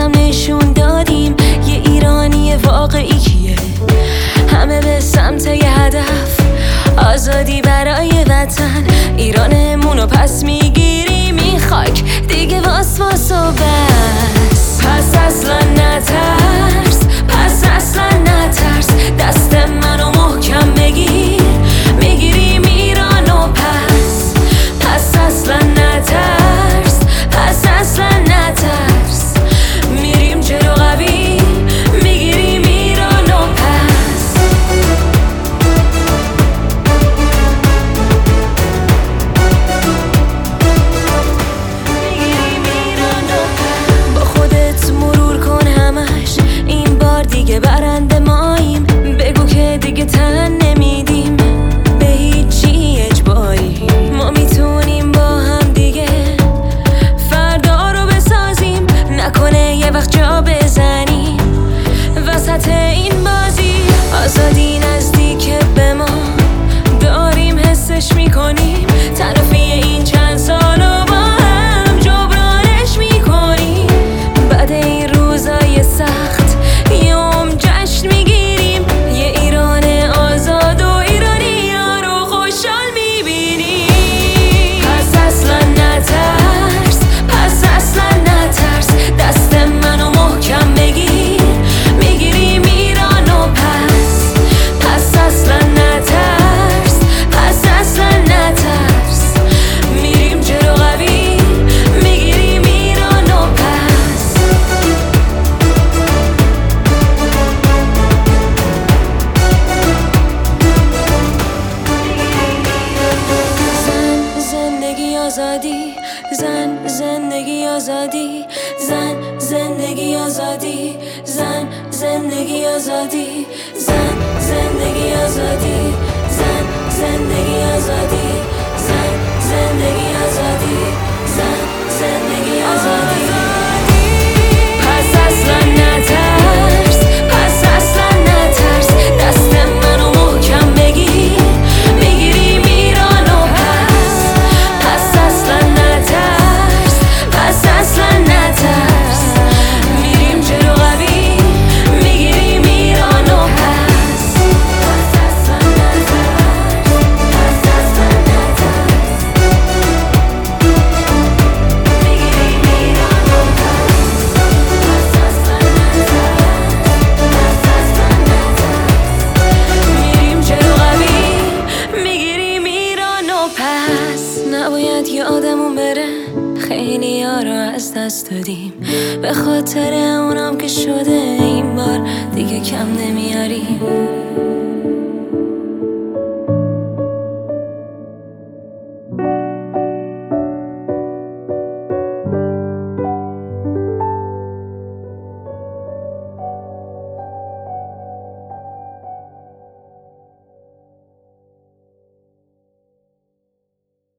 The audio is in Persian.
هم نشون دادیم یه ایرانی واقعی کیه. همه به سمت یه هدف، آزادی برای وطن. ایرانمونو پس میگیریم، این خاک دیگه واس و بس. پس اصلا نترس، پس اصلا نترس، دست منو محکم بگیر، میگیریم ایرانو پس. پس اصلا نترس، پس اصلا نترس، میریم جلو قوی، میگیریم ایرانو پس. میگیریم ایرانو پس. با خودت مرور کن همش، این بار دیگه برنده ماییم. بگو که دیگه تن نمیدیم به هیچی اجباری. ما میتونیم با هم دیگه فردا رو بسازیم، نکنه یه وقت جا بزنیم وسط این بازی. آزادی نزدیک به ما، داریم حسش میکنیم، تلافی این چند سالو با هم جبرانش میکنیم. بعد این روزای سخت یوم جشن میگیریم، یه ایران آزاد و ایرانی ها رو خوشحال میبینیم. پس اصلا نترس، پس اصلا نترس، دست منو محکم بگیر، میگیریم ایرانو پس. پس اصلا نترس، پس اصلا نترس، میریم جلو قوی، میگیریم ایرانو پس. زن زندگی آزادی، زن زندگی آزادی، زن زندگی آزادی، زن زندگی آزادی، زن زندگی آزادی، زن زندگی آزادی، زن زندگی آزادی، زن زندگی آزادی. پس اصلا نترس، پس اصلا نترس، دست منو محکم بگیر، میگیریم ایرانو پس. پس اصلا نترس، پس اصلا نترس، میریم جلو قوی، میگیریم ایرانو پس. پس اصلا نترس، پس اصلا نترس، میگیریم ایرانو پس. پس اصلا نترس، پس اصلا نترس، میریم جلو قوی، میگیریم ایرانو پس. نباید یادمون بره خیلی ها رو از دست دادیم، به خاطر اونام که شده این بار دیگه کم نمیاریم.